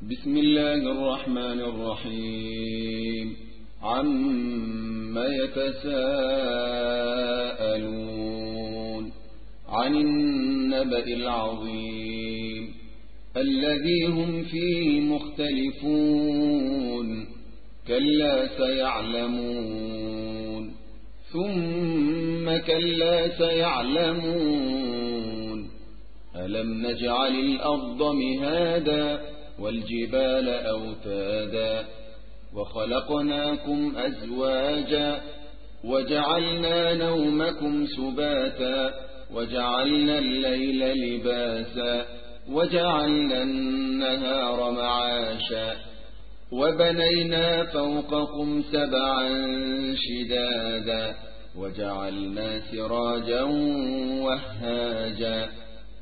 بسم الله الرحمن الرحيم عما يتساءلون عن النبأ العظيم الذي هم فيه مختلفون كلا سيعلمون ثم كلا سيعلمون ألم نجعل الأرض مهادا والجبال أوتادا وخلقناكم أزواجا وجعلنا نومكم سباتا وجعلنا الليل لباسا وجعلنا النهار معاشا وبنينا فوقكم سبعا شدادا وجعلنا سراجا وهاجا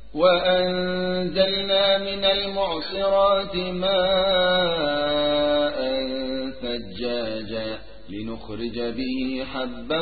وأنزلنا من المعصرات ماء ثجاجا لنخرج به حبا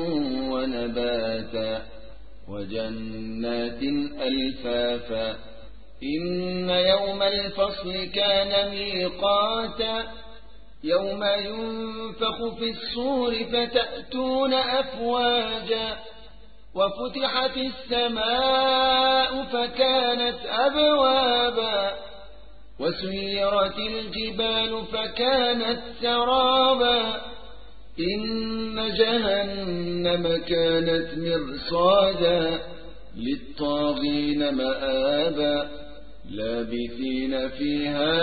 ونباتا وجنات ألفافا إن يوم الفصل كان ميقاتا يوم ينفخ في الصور فتأتون أفواجا وفتحت السماء فكانت أبوابا وسيرت الجبال فكانت سرابا إن جهنم كانت مرصادا للطاغين مآبا لابثين فيها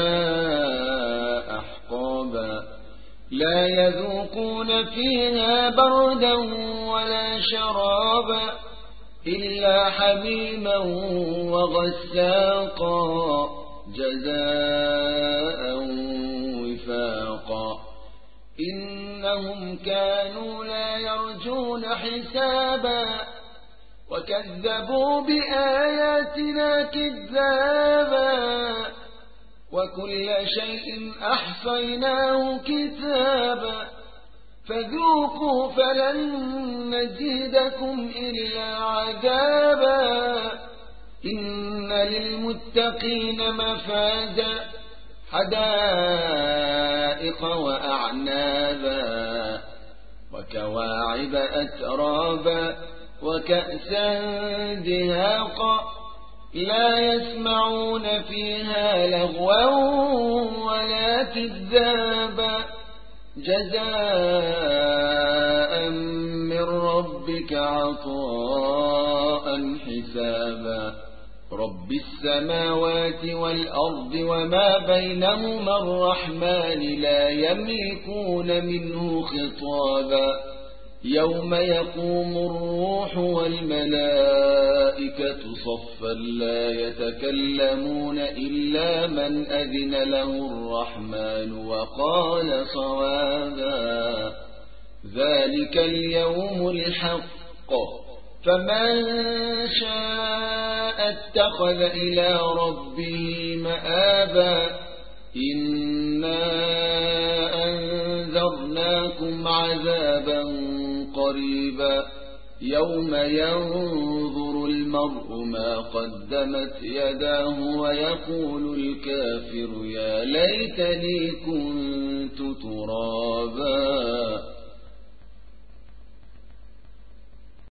أحقابا لا يذوقون فيها بردا ولا شرابا إلا حميما وغساقا جزاء وفاقا إنهم كانوا لا يرجون حسابا وكذبوا بآياتنا كذابا وكل شيء أحصيناه كتابا فذوقوا فلن نزيدكم إلا عذابا إن للمتقين مفازا حدائق وأعنابا وكواعب أترابا وكأسا دهاقا لا يسمعون فيها لغوا ولا كذابا جزاء من ربك عطاء حسابا رب السماوات والأرض وما بينهما الرحمن لا يملكون منه خطابا يوم يقوم الروح والملائكة صفا لا يتكلمون إلا من أذن له الرحمن وقال صوابا ذلك اليوم الحق فمن شاء اتخذ إلى ربه مآبا إنا أنذرناكم عذابا قريبا يوم ينظر المرء ما قدمت يداه ويقول الكافر يا ليتني كنت ترابا